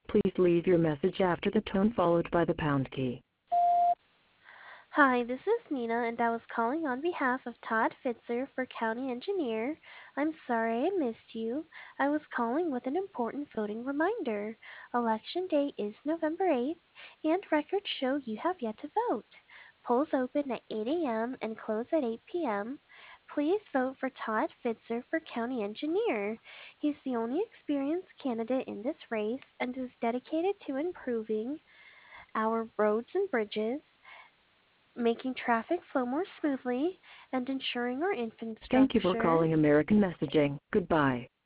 Please leave your message after the tone followed by the pound key. Hi, this is Nina, and I was calling on behalf of Todd Fitzer for County Engineer. I'm sorry I missed you. I was calling with an important voting reminder. Election day is November 8th, and records show you have yet to vote. Polls open at 8 a.m. and close at 8 p.m. Please vote for Todd Fitzer for County Engineer. He's the only experienced candidate in this race and is dedicated to improving our roads and bridges, making traffic flow more smoothly, and ensuring our Thank you for infrastructure. calling American Messaging. Goodbye.